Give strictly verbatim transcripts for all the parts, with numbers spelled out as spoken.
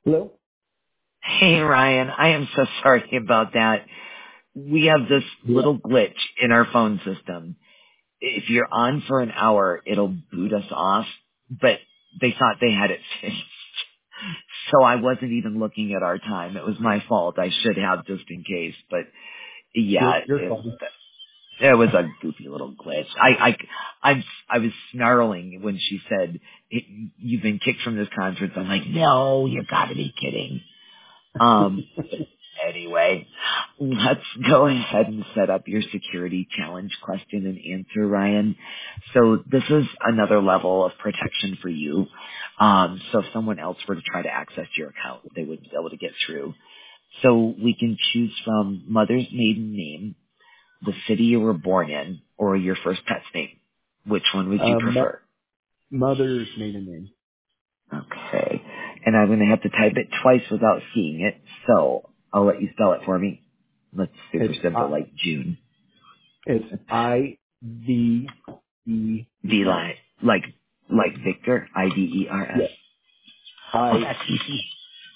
Hello? Hey Ryan, I am so sorry about that. We have this Yeah. little glitch in our phone system. If you're on for an hour, it'll boot us off, but they thought they had it fixed. So I wasn't even looking at our time. It was my fault. I should have just in case, but You're yeah, you're it, fine. it was a goofy little glitch. I, I, I, I was snarling when she said, "You've been kicked from this conference." I'm like, no, you gotta be kidding. Um, Anyway, let's go ahead and set up your security challenge question and answer, Ryan. So this is another level of protection for you. Um, so if someone else were to try to access your account, they wouldn't be able to get through. So we can choose from mother's maiden name, the city you were born in, or your first pet's name. Which one would you Um, mo- prefer? mother's maiden name. Okay. And I'm going to have to type it twice without seeing it, so I'll let you spell it for me. That's super It's simple, I. like June. It's I V E V S. like, like, like Victor, I D E R S. Yeah. Oh, I that's easy.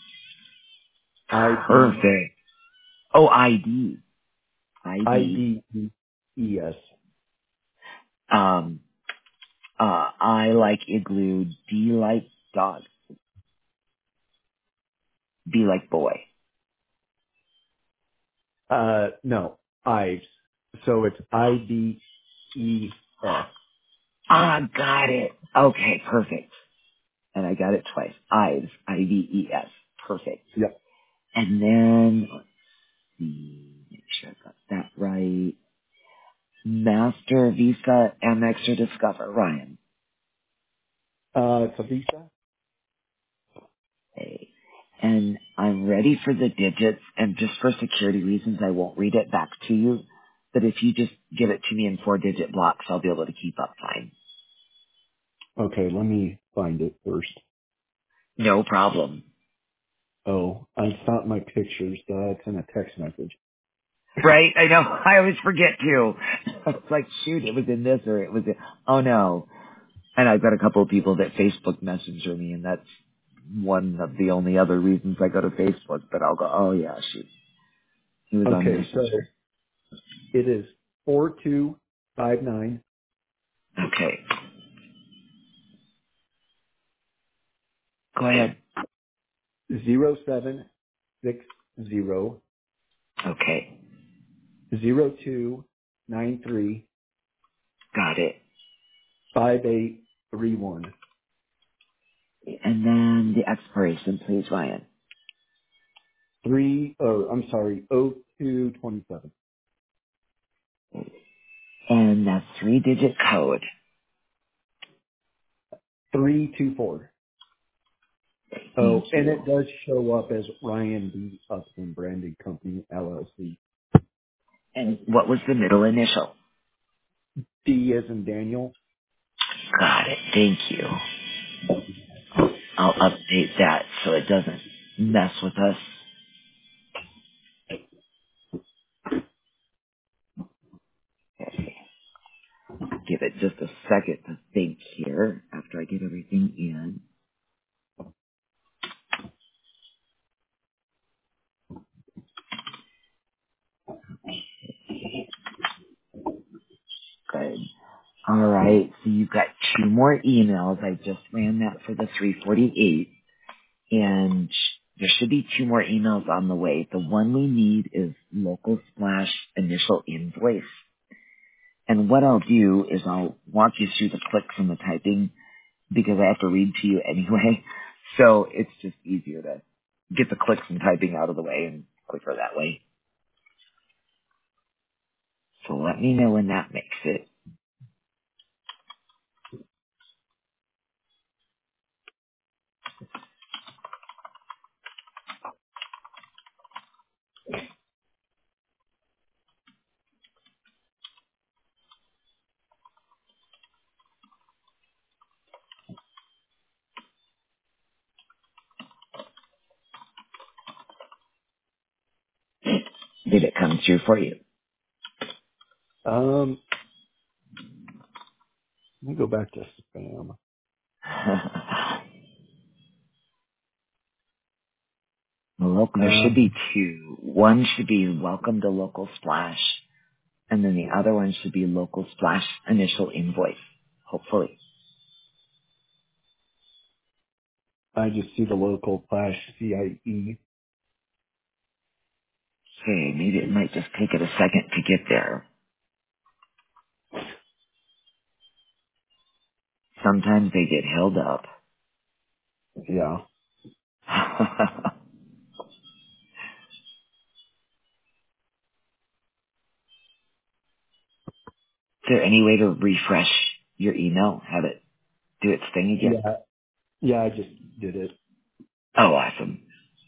I D Perfect. Oh, I D. I I D. D E E S. Um, uh, I like igloo, D like dog, B like boy. Uh, no, Ives. So it's I D E S. Ah, got it. Okay, perfect. And I got it twice. Ives, I D E S. Perfect. Yep. And then, let's see, make sure I got that right. Master, Visa, Amex, or Discover, Ryan. Uh, it's a Visa. Okay. And I'm ready for the digits, and just for security reasons, I won't read it back to you. But if you just give it to me in four-digit blocks, I'll be able to keep up fine. Okay, let me find it first. No problem. Oh, I found my pictures. Uh, it's in a text message. Right? I know. I always forget to. It's like, shoot, it was in this or it was in... Oh, no. And I've got a couple of people that Facebook Messenger me, and that's one of the only other reasons I go to Facebook. But I'll go, oh, yeah, shoot. He was on Okay, so Messenger. it is four two five nine Okay. Go ahead. zero seven six zero Okay. zero two nine three Got it. five eight three one And then the expiration, please, Ryan. three. Oh, I'm sorry. O two twenty seven And that three-digit code. three two four. Thank Oh, and you. it does show up as Ryan B. Upton Branding Company L L C. And what was the middle initial? D as in Daniel. Got it. Thank you. I'll update that so it doesn't mess with us. Okay. Give it just a second to think here after I get everything in. Good. All right. So you've got two more emails. I just ran that for the three forty-eight. And there should be two more emails on the way. The one we need is local splash initial invoice. And what I'll do is I'll walk you through the clicks and the typing because I have to read to you anyway. So it's just easier to get the clicks and typing out of the way and quicker that way. So let me know when that makes it. Did it come through for you? Um, let me go back to spam. local, there should be Um, two. One should be welcome to Local Splash, and then the other one should be Local Splash initial invoice, hopefully. I just see the local slash C I E. Okay, maybe it might just take it a second to get there. Sometimes they get held up. Yeah. Is there any way to refresh your email? Have it do its thing again? Yeah. Yeah, I just did it. Oh, awesome.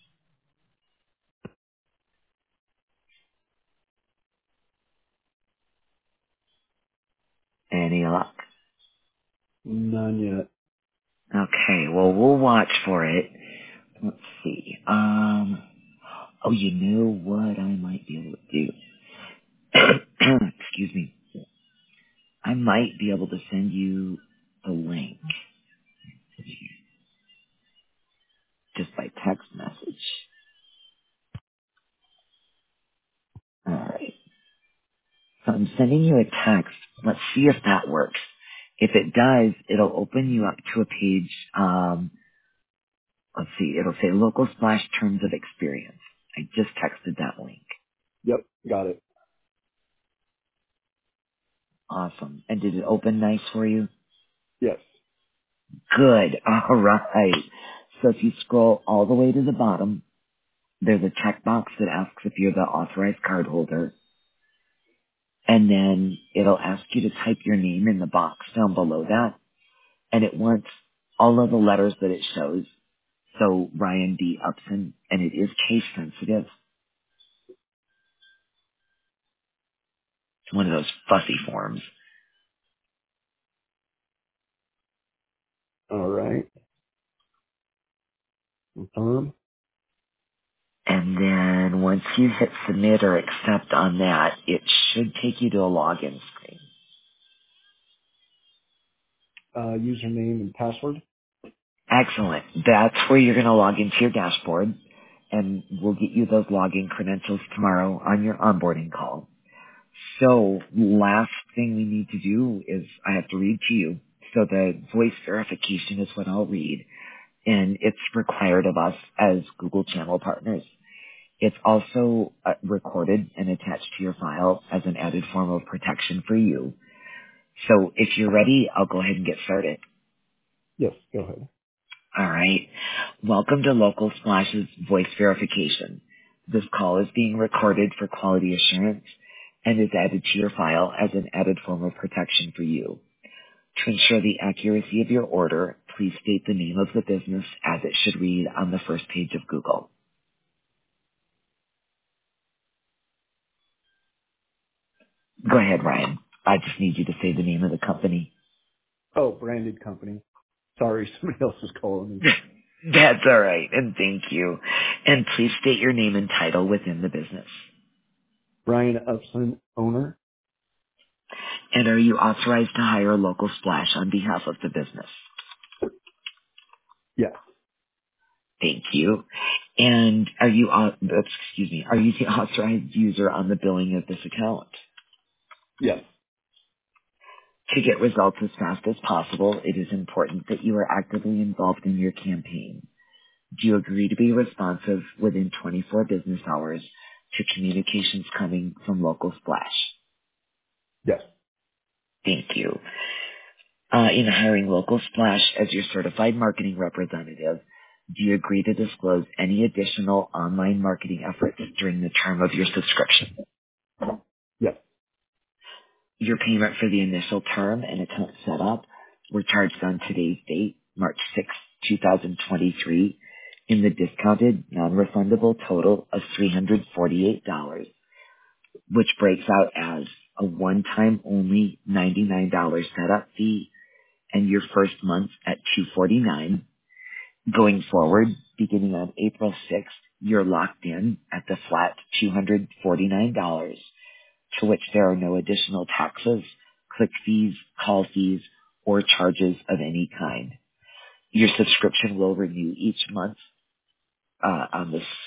Any luck? None yet. Okay, well, we'll watch for it. Let's see. Um, oh, you know what I might be able to do? Excuse me. I might be able to send you the link just by text message. Alright. So I'm sending you a text. Let's see if that works. If it does, it'll open you up to a page, um, let's see, it'll say Local Splash Terms of Experience. I just texted that link. Yep, got it. Awesome. And did it open nice for you? Yes. Good. All right. So if you scroll all the way to the bottom, there's a checkbox that asks if you're the authorized cardholder, and then it'll ask you to type your name in the box down below that, and it wants all of the letters that it shows. So Ryan D. Upson, and it is case sensitive. It's one of those fussy forms. All right. Confirm. And then once you hit submit or accept on that, it should take you to a login screen. Uh, username and password. Excellent. That's where you're going to log into your dashboard, and we'll get you those login credentials tomorrow on your onboarding call. So last thing we need to do is I have to read to you. So the voice verification is what I'll read, and it's required of us as Google channel partners. It's also uh, recorded and attached to your file as an added form of protection for you. So if you're ready, I'll go ahead and get started. Yes, go ahead. All right. Welcome to Local Splash's voice verification. This call is being recorded for quality assurance and is added to your file as an added form of protection for you. To ensure the accuracy of your order, please state the name of the business as it should read on the first page of Google. Go ahead, Ryan. I just need you to say the name of the company. Oh, branded company. Sorry, somebody else was calling me. That's all right, and thank you. And please state your name and title within the business. Brian Upson, owner. And are you authorized to hire a local splash on behalf of the business? Yes. Thank you. And are you, au- excuse me, are you the authorized user on the billing of this account? Yes. To get results as fast as possible, it is important that you are actively involved in your campaign. Do you agree to be responsive within twenty-four business hours to communications coming from Local Splash? Yes. Thank you. Uh, in hiring Local Splash as your certified marketing representative, do you agree to disclose any additional online marketing efforts during the term of your subscription? Yes. Your payment for the initial term and account setup were charged on today's date, March sixth, twenty twenty-three, in the discounted, non-refundable total of three hundred forty-eight dollars, which breaks out as a one-time only ninety-nine dollars setup fee and your first month at two hundred forty-nine dollars. Going forward, beginning on April sixth, you're locked in at the flat two hundred forty-nine dollars, to which there are no additional taxes, click fees, call fees, or charges of any kind. Your subscription will renew each month uh, on the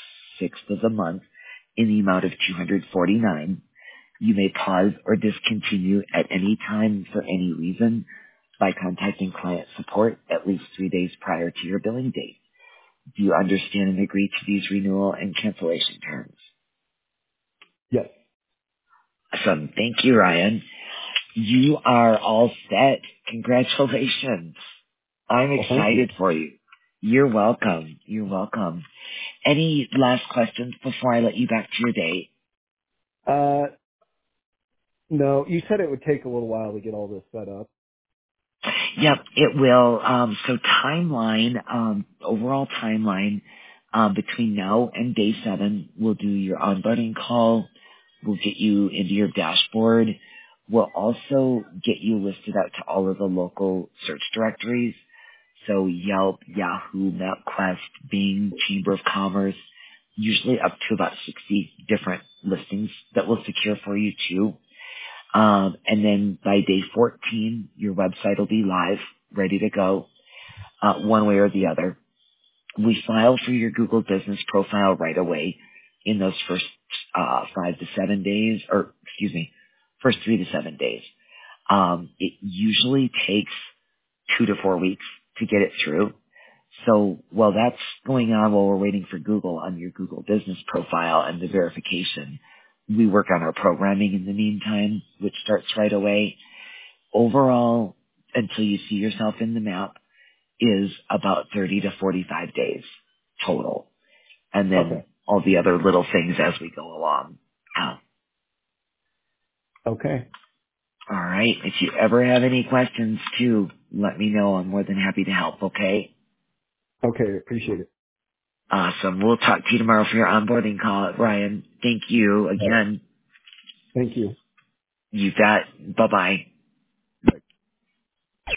sixth of the month in the amount of two hundred forty-nine dollars. You may pause or discontinue at any time for any reason by contacting client support at least three days prior to your billing date. Do you understand and agree to these renewal and cancellation terms? Yes. Awesome. Thank you, Ryan. You are all set. Congratulations. I'm Well, thank you. excited for you. You're welcome. You're welcome. Any last questions before I let you back to your day? Uh, no, you said it would take a little while to get all this set up. Yep, it will. Um, so timeline, um, overall timeline, um, between now and day seven, we'll do your onboarding call. We'll get you into your dashboard. We'll also get you listed out to all of the local search directories. So Yelp, Yahoo, MapQuest, Bing, Chamber of Commerce, usually up to about sixty different listings that we'll secure for you too. Um, and then by day fourteen, your website will be live, ready to go, uh, one way or the other. We file for your Google Business profile right away in those first uh, five to seven days, or excuse me, first three to seven days. Um, it usually takes two to four weeks to get it through. So while that's going on while we're waiting for Google on your Google Business profile and the verification, we work on our programming in the meantime, which starts right away. Overall, until you see yourself in the map, is about thirty to forty-five days total. And then Okay. all the other little things as we go along. Uh, Okay. all right. If you ever have any questions too, let me know. I'm more than happy to help, okay? Okay. Appreciate it. Awesome. We'll talk to you tomorrow for your onboarding call, Ryan. Thank you All right. again. Thank you. You got. Bye-bye.